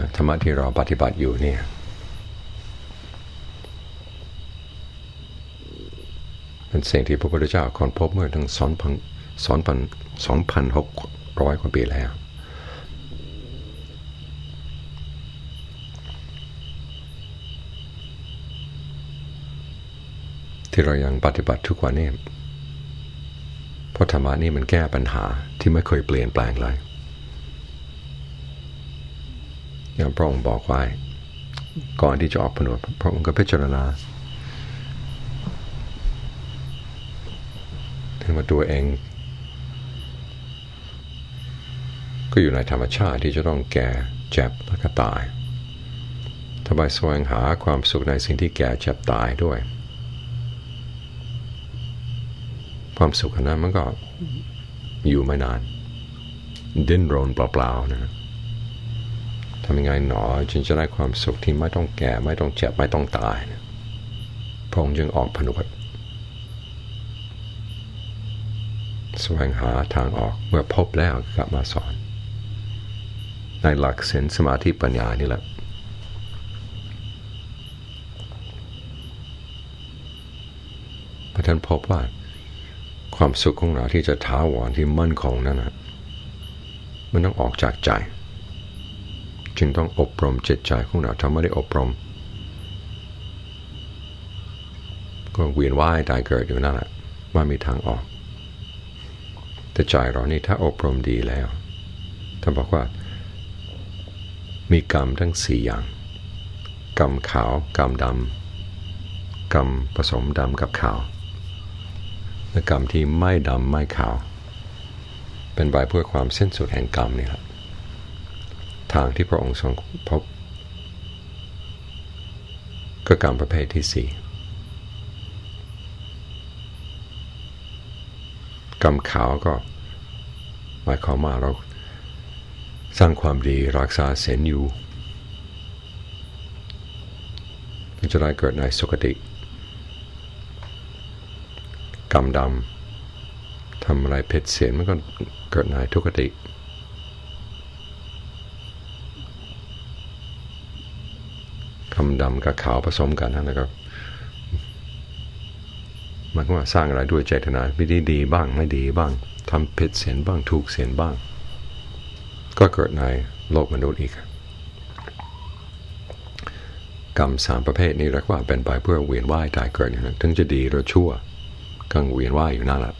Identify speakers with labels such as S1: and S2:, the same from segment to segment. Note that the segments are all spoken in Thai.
S1: ธรรมะที่เราปฏิบัติอยู่เนี่ยเป็นสิ่งที่พระพุทธเจ้าค้นพบเมื่อตั้ง2,600 กว่าปีแล้วที่เรายังปฏิบัติทุกวันนี้เพราะธรรมะนี่มันแก้ปัญหาที่ไม่เคยเปลี่ยนแปลงเลยอย่างพระองค์บอกไว้ก่อนที่จะออกผนวดพระองค์ก็พิจารณาถึงว่าตัวเองก็อยู่ในธรรมชาติที่จะต้องแก่เจ็บและก็ตายทำไมแสวงหาความสุขในสิ่งที่แก่เจ็บตายด้วยความสุขนั้นมันก็อยู่ไม่นานดิ้นรนเปล่าๆนะทำยังไงหนอจึงจะได้ความสุขที่ไม่ต้องแก่ไม่ต้องเจ็บไม่ต้องตายนะพระองค์จึงออกผนวดแสวงหาทางออกเมื่อพบแล้วกลับมาสอนในหลักศีลสมาธิปัญญานี่แหละพระท่านพบว่าความสุขของเราที่จะท้าวรที่มั่นคงนั่นนะมันต้องออกจากใจจึงต้องอบรมจิตใจของเราถ้าไม่ได้อบรมก็เวียนว่ายตายเกิดอยู่นั่นแหละว่ามีทางออกแต่ใจเรานี่ถ้าอบรมดีแล้วท่านบอกว่ามีกรรมทั้ง4อย่างกรรมขาวกรรมดำกรรมผสมดำกับขาวและกรรมที่ไม่ดำไม่ขาวเป็นไปเพื่อความสิ้นสุดแห่งกรรมนี่แหละทางที่พระองค์ทรงพบก็กรรมประเภทที่4กรรมขาวก็หมายความว่าเราสร้างความดีรักษาศีลอยู่จะได้เกิดในสุคติกรรมดำทำอะไรผิดศีลมันก็เกิดในทุกขติกรรมดำกับขาวผสมกันนะครับมันก็ว่าสร้างอะไรด้วยเจตนาไม่ดีบ้างไม่ดีบ้างทำผิดศีลบ้างถูกศีลบ้างก็เกิดในโลกมนุษย์อีกกรรม3ประเภทนี้เรียกว่าเป็นไปเพื่อเวียนว่ายตายเกิดอย่างนั้นถึงจะดีหรือชั่วก็เวียนว่ายอยู่นั่นแหละ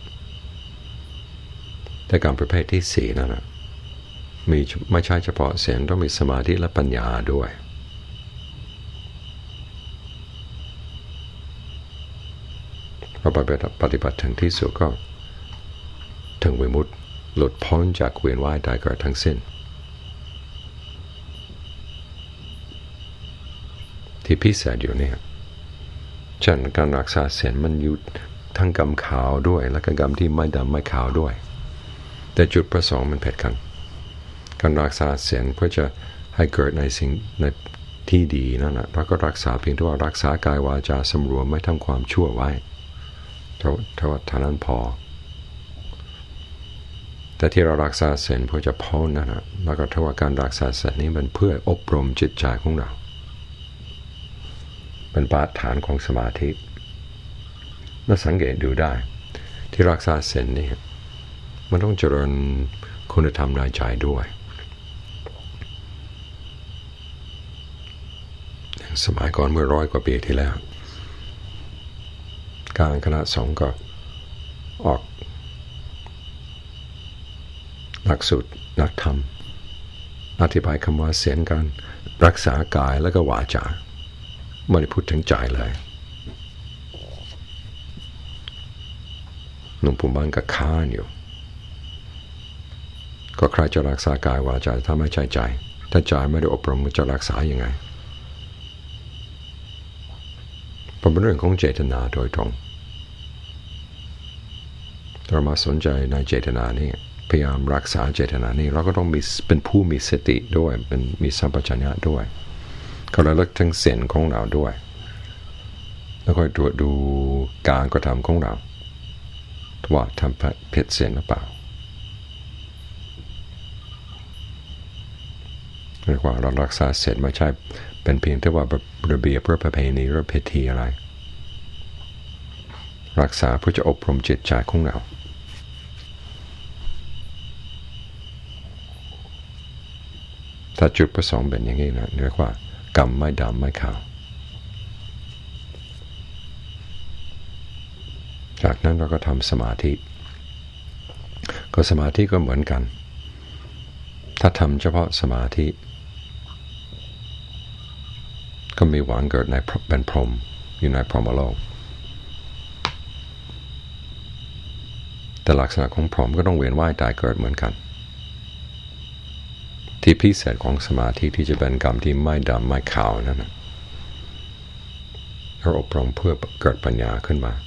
S1: แต่กรรมประเภทที่4นั่นแหละมีไม่ใช่เฉพาะศีลต้องมีสมาธิและปัญญาด้วยพอปฏิบัติถึงที่สุดก็ถึงวิมุตติหลุดพ้นจากเวียนว่ายตายเกิดทั้งสิ้นที่พิเศษอยู่เนี่ยเช่นการรักษาศีลมันอยู่ทั้งกรรมขาวด้วยและกรรมที่ไม่ดำไม่ขาวด้วยแต่จุดประสงค์มันเผ็ดกันการรักษาศีลเพื่อจะให้เกิดในสิ่งในที่ดีนั่นแหละเราก็รักษาเพียงแต่ว่ารักษากายวาจาสำรวมไม่ทำความชั่วไว้เท่านั้นพอแต่ที่เรารักษาศีลเพื่อจะพ้นนั่นนะแล้วก็ถ้าว่าการรักษาศีลนี้มันเพื่ออบรมจิตใจของเราเป็นบาดฐานของสมาธิและสังเกตดูได้ที่รักษาศีลนี่มันต้องเจริญคุณธรรมในใจด้วยสมัยก่อนเมื่อ100 กว่าปีที่แล้วการคณะสงฆ์ก็ออกหลักสูตรนักธรรมอธิบายคำว่าศีลการรักษากายและก็วาจาไม่ได้พูดถึงใจเลยหนุ่มปุ่มบ้านก็ค้านอยู่ก็ใครจะรักษากายวาจาถ้าไม่ใช่ใจถ้าใจไม่ได้อบรมจะรักษายังไงเป็นเรื่องของเจตนาโดยตรงเรามาสนใจในเจตนานี่พยายามรักษาเจตนานี่เราก็ต้องเป็นผู้มีสติด้วยเป็นมีสัมปชัญญะด้วยก็ระลึกถึงศีลของเราด้วยแล้วก็ตรวจดูการกระทำของเราว่าทำผิดศีลหรือเปล่าเรียกว่าเรารักษาเสร็จไม่ใช่เป็นเพียงแต่ว่าระเบียบประเพณีหรือพิธีอะไรรักษาเพื่อจะอบรมจิตใจของเราถ้าจุดประสงค์เป็นอย่างนี้นะเรียกว่ากรรมไม่ดำไม่ขาวจากนั้นเราก็ทำสมาธิก็สมาธิก็เหมือนกันถ้าทำเฉพาะสมาธิก็มีหวังเกิดในเป็นพรหมอยู่ในพรหมโลกแต่ลักษณะของพรหมก็ต้องเวียนว่ายตายเกิดเหมือนกันที่พิเศษของสมาธิที่จะเป็นกรรมที่ไม่ดำไม่ขาวนั่นนะเราอบรมเพื่อเกิดปัญญาขึ้นมา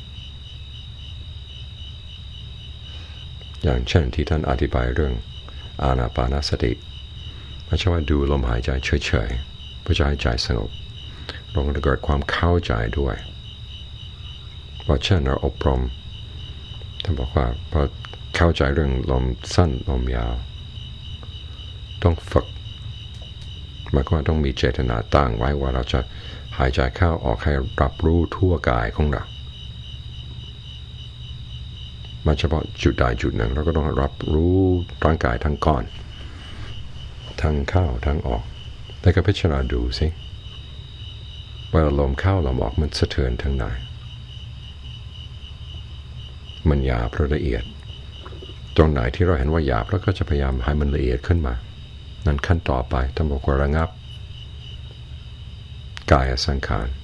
S1: อย่างเช่นที่ท่านอธิบายเรื่องอานาปานสติไม่ใช่ว่าดูลมหายใจเฉยๆเพื่อจะให้ใจสงบลงเกิดความเข้าใจด้วยเพราะเช่นเราอบรมท่านบอกว่าพอเข้าใจเรื่องลมสั้นลมยาวต้องฝึกหมายความว่าต้องมีเจตนาตั้งไว้ว่าเราจะหายใจเข้าออกให้รับรู้ทั่วกายของเราไม่เฉพาะจุดใดจุดหนึ่งเราก็ต้องรับรู้ร่างกายทั้งก้อนทั้งเข้าทั้งออกแล้วก็พิจารณาดูสิว่าลมเข้าลมออกมันสะเทือนทั้งไหนมันหยาบหรือละเอียดตรงไหนที่เราเห็นว่าหยาบแล้วก็จะพยายามให้มันละเอียดขึ้นมานั้นขั้นต่อไปท่านบอกว่าระงับกายสังขาร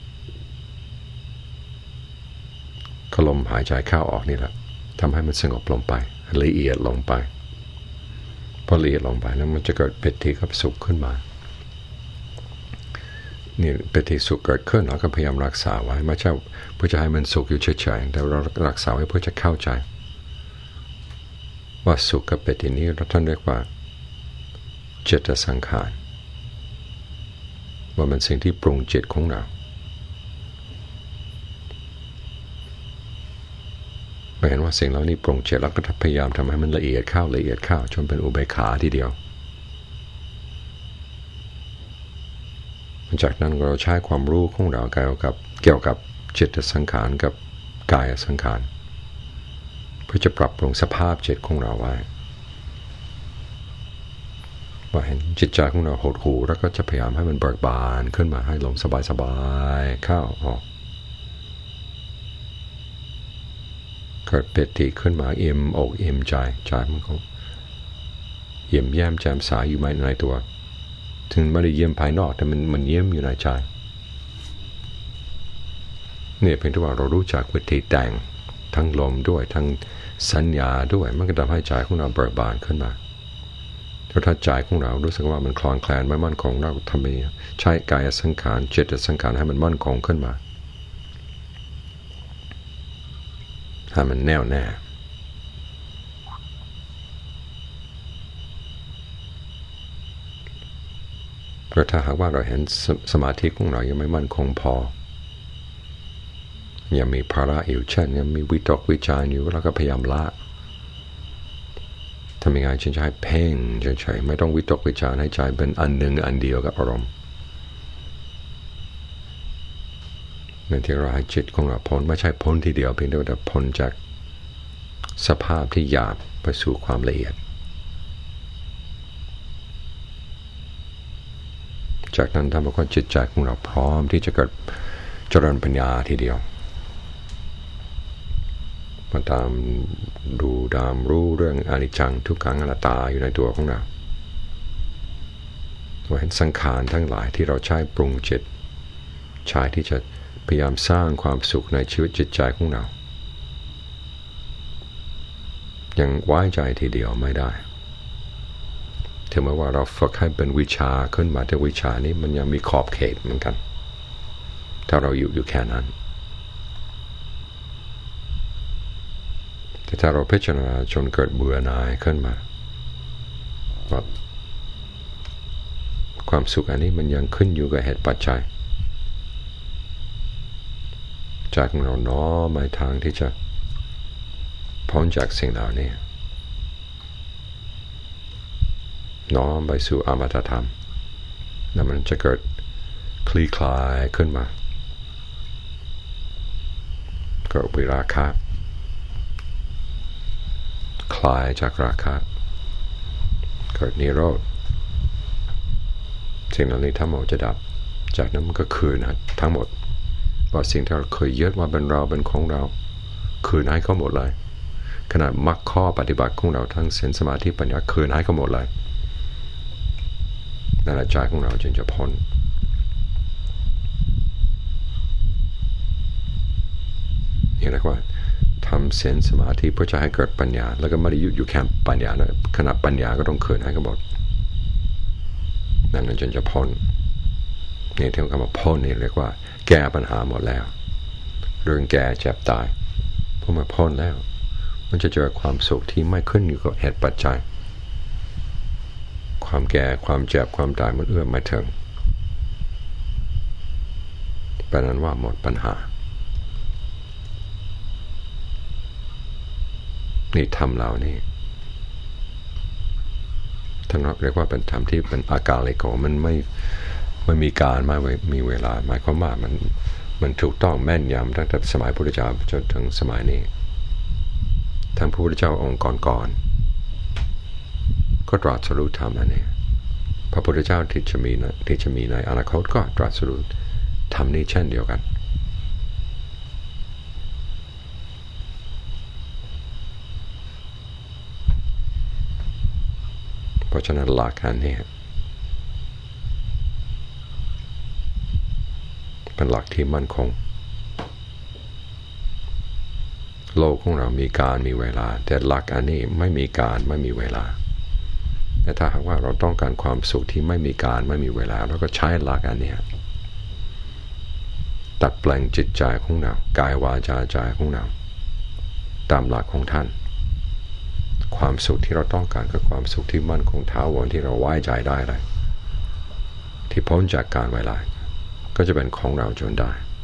S1: ลมหายใจเข้าออกนี่แหละทำให้มันสงบลงไปละเอียดลงไปพอละเอียดลงไปแล้วมันจะเกิดปิติกับสุขขึ้นมานี่ปิติสุขเกิดขึ้นเราก็พยายามรักษาไว้ไม่ใช่เพื่อจะให้มันสุขอยู่เฉยๆแต่เรารักษาไว้เพื่อจะเข้าใจว่าสุขกับปิตินี้ท่านเรียกว่าเจตสังขารว่ามันสิ่งที่ปรุงจิตของเราเห็นว่าสิ่งเหล่านี้ปรุงจิตแล้วก็พยายามทำให้มันละเอียดเข้าละเอียดเข้าจนเป็นอุเบกขาทีเดียวจากนั้นเราใช้ความรู้ของเราเกี่ยวกับจิตสังขารกับกายสังขารเพื่อจะปรับปรุงสภาพจิตของเราไว้ว่าเห็นจิตใจของเราหดหู่แล้วก็จะพยายามให้มันเบิกบานขึ้นมาให้ลมสบายๆเข้าออกเกิดปิติขึ้นมาอิ่มอกอิ่มใจมันก็เยี่ยมแย้มแจ่มใสอยู่ในตัวถึงไม่ได้เยี่ยมภายนอกแต่มันเยี่ยมอยู่ในใจเนี่ยเพียงแต่ว่าเรารู้จักวิธีแต่งทั้งลมด้วยทั้งสัญญาด้วยมันก็ทำให้ใจของเราเบิกบานขึ้นมาถ้าใจของเรารู้สึกว่ามันคลอนแคลนไม่มั่นคงเราทำไปใช้กายสังขารจิตสังขารให้มันมั่นคงขึ้นมาให้มันแน่วแน่เพราะถ้าหากว่าเราเห็นสมาธิของเรายังไม่มั่นคงพอยังมีภาระอยู่เช่นยังมีวิตกวิจารอยู่เราก็พยายามละทำยังไงจึงจะให้เพ่งเฉยๆไม่ต้องวิตกวิจารให้ใจเป็นอันหนึ่งอันเดียวกับอารมณ์ในที่เราให้จิตของเราพ้นไม่ใช่พ้นทีเดียวเพียงแต่พ้นจากสภาพที่หยาบไปสู่ความละเอียดจากนั้นทำให้ความจิตใจของเราพร้อมที่จะเกิดเจริญปัญญาทีเดียวมาตามดูตามรู้เรื่องอนิจจังทุกขังอนัตตาอยู่ในตัวของเราเห็นสังขารทั้งหลายที่เราใช้ปรุงจิตใช้ที่จะพยายามสร้างความสุขในชีวิตจิตใจของเรายังไว้ใจทีเดียวไม่ได้ถึงแม้ว่าเราฝึกให้เป็นวิชาขึ้นมาแต่วิชานี้มันยังมีขอบเขตเหมือนกันถ้าเราอยู่แค่นั้นแต่ถ้าเราพิจารณาจนเกิดเบื่อหน่ายขึ้นมาว่าความสุขอันนี้มันยังขึ้นอยู่กับเหตุปัจจัยจากเราน้อมไปทางที่จะพ้นจากสิ่งเหล่านี้น้อมไปสู่อมตะธรรมแล้วมันจะเกิดคลี่คลายขึ้นมาเกิดวิราคะคลายจากราคะเกิดนิโรธสิ่งเหล่านี้ทั้งหมดจะดับจากนั้นมันก็คืนทั้งหมดว่าสิ่งที่เราเคยยึดว่าเป็นเราเป็นของเราคืนให้เขาหมดเลยขนาดมรรคข้อปฏิบัติของเราทั้งศีลสมาธิปัญญาคืนให้เขาหมดเลยนั่นแหละใจของเราจึงจะพ้นนี่เรียกว่าทำศีลสมาธิเพื่อจะให้เกิดปัญญาแล้วก็ไม่ได้อยู่แค่ปัญญานะขณะปัญญาก็ต้องคืนให้เขาหมดนั่นจึงจะพ้นนี่ที่คำว่าพ้นนี่เรียกว่าแก้ปัญหาหมดแล้วเรื่องแก่เจ็บตายพอมาพ้นแล้วมันจะเจอความสุขที่ไม่ขึ้นอยู่กับเหตุปัจจัยความแก่ความเจ็บความตายมันเอื้อมไม่ถึงแปลนั้นว่าหมดปัญหานี่ธรรมเหล่านี้ท่านเรียกว่าเป็นธรรมที่เป็นอากาลิโกมันไม่มีการไม่มีเวลาหมายความว่ามันถูกต้องแม่นยำตั้งแต่สมัยพระพุทธเจ้าจนถึงสมัยนี้ท่านพระพุทธเจ้าองค์ก่อนก็ตรัสรู้ธรรมอันนี้พระพุทธเจ้าที่จะมีในอนาคตก็ตรัสรู้ธรรมนี้เช่นเดียวกันเพราะฉะนั้นหลักอันนี้เป็นหลักที่มั่นคงโลกของเรามีการมีเวลาแต่หลักอันนี้ไม่มีการไม่มีเวลาแต่ถ้าหากว่าเราต้องการความสุขที่ไม่มีการไม่มีเวลาเราก็ใช้หลักอันนี้ตัดแปลงจิตใจของเรากายวาจาใจของเราตามหลักของท่านความสุขที่เราต้องการคือความสุขที่มั่นคงถาวรที่เราไว้ใจได้เลยที่พ้นจากการเวลาก็จะเป็นของเราจนได้